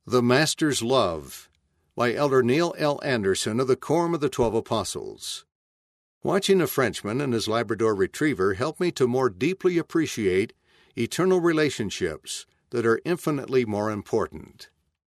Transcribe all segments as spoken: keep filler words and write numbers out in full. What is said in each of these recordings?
The Master's Love by Elder Neil L. Anderson of the Quorum of the Twelve Apostles. Watching a Frenchman and his Labrador Retriever helped me to more deeply appreciate eternal relationships that are infinitely more important.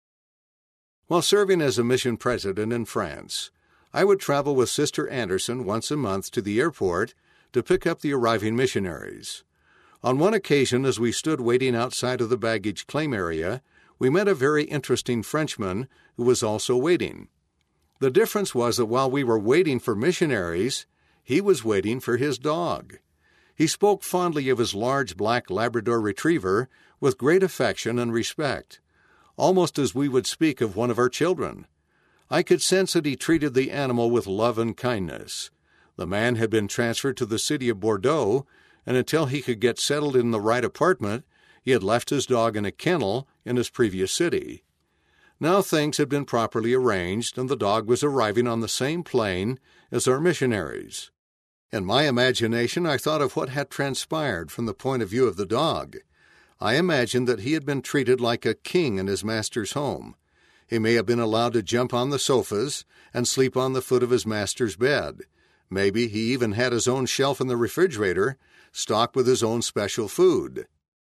While serving as a mission president in France, I would travel with Sister Anderson once a month to the airport to pick up the arriving missionaries. On one occasion, as we stood waiting outside of the baggage claim area, we met a very interesting Frenchman who was also waiting. The difference was that while we were waiting for missionaries, he was waiting for his dog. He spoke fondly of his large black Labrador Retriever with great affection and respect, almost as we would speak of one of our children. I could sense that he treated the animal with love and kindness. The man had been transferred to the city of Bordeaux, and until he could get settled in the right apartment, he had left his dog in a kennel in his previous city. Now things had been properly arranged, and the dog was arriving on the same plane as our missionaries. In my imagination, I thought of what had transpired from the point of view of the dog. I imagined that he had been treated like a king in his master's home. He may have been allowed to jump on the sofas and sleep on the foot of his master's bed. Maybe he even had his own shelf in the refrigerator, stocked with his own special food.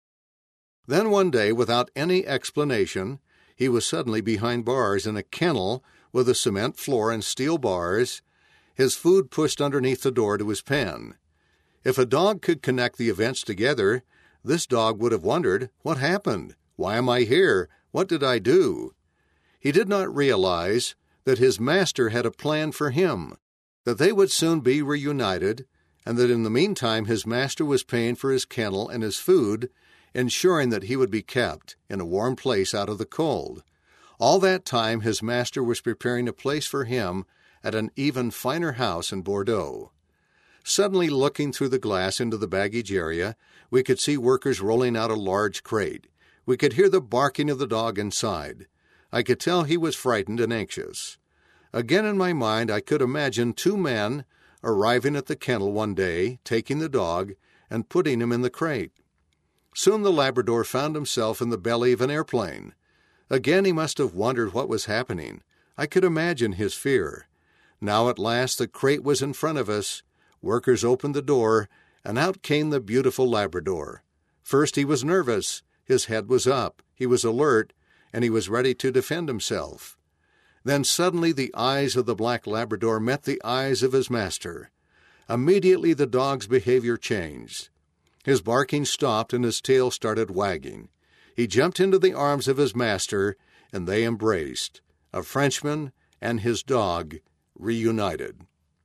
Then one day, without any explanation, he was suddenly behind bars in a kennel with a cement floor and steel bars, his food pushed underneath the door to his pen. If a dog could connect the events together, this dog would have wondered, what happened? Why am I here? What did I do? He did not realize that his master had a plan for him, that they would soon be reunited, and that in the meantime his master was paying for his kennel and his food, ensuring that he would be kept in a warm place out of the cold. All that time his master was preparing a place for him at an even finer house in Bordeaux. Suddenly, looking through the glass into the baggage area, we could see workers rolling out a large crate. We could hear the barking of the dog inside. I could tell he was frightened and anxious. Again in my mind I could imagine two men arriving at the kennel one day, taking the dog, and putting him in the crate. Soon the Labrador found himself in the belly of an airplane. Again he must have wondered what was happening. I could imagine his fear. Now at last the crate was in front of us. Workers opened the door, and out came the beautiful Labrador. First he was nervous. His head was up. He was alert, and he was ready to defend himself. Then suddenly the eyes of the black Labrador met the eyes of his master. Immediately the dog's behavior changed. His barking stopped and his tail started wagging. He jumped into the arms of his master, and they embraced, a Frenchman and his dog reunited.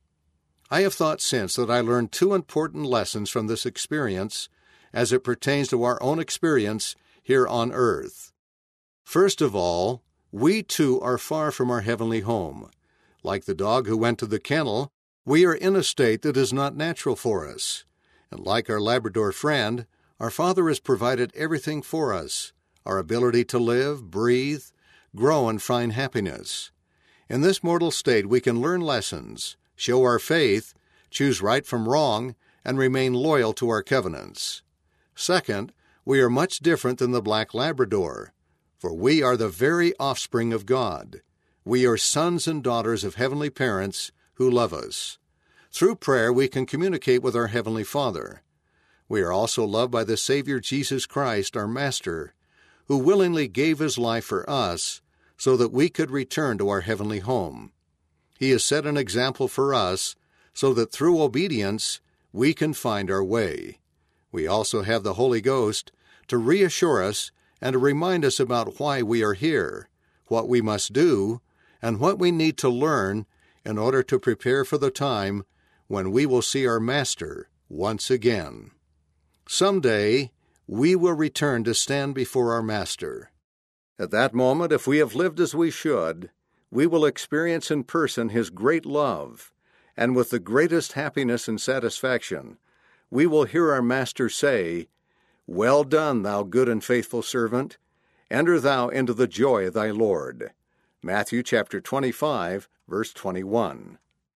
I have thought since that I learned two important lessons from this experience as it pertains to our own experience here on earth. First of all, we too are far from our heavenly home. Like the dog who went to the kennel, we are in a state that is not natural for us. And like our Labrador friend, our Father has provided everything for us, our ability to live, breathe, grow, and find happiness. In this mortal state we can learn lessons, show our faith, choose right from wrong, and remain loyal to our covenants. Second, we are much different than the black Labrador, for we are the very offspring of God. We are sons and daughters of heavenly parents who love us. Through prayer, we can communicate with our Heavenly Father. We are also loved by the Savior Jesus Christ, our Master, who willingly gave his life for us so that we could return to our heavenly home. He has set an example for us so that through obedience we can find our way. We also have the Holy Ghost to reassure us and to remind us about why we are here, what we must do, and what we need to learn in order to prepare for the time when we will see our Master once again. Someday, we will return to stand before our Master. At that moment, if we have lived as we should, we will experience in person his great love, and with the greatest happiness and satisfaction, we will hear our Master say, "Well done, thou good and faithful servant. Enter thou into the joy of thy Lord." Matthew chapter twenty-five, verse twenty-one.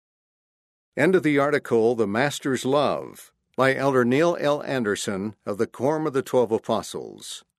End of the article, The Master's Love, by Elder Neil L. Anderson of the Quorum of the Twelve Apostles.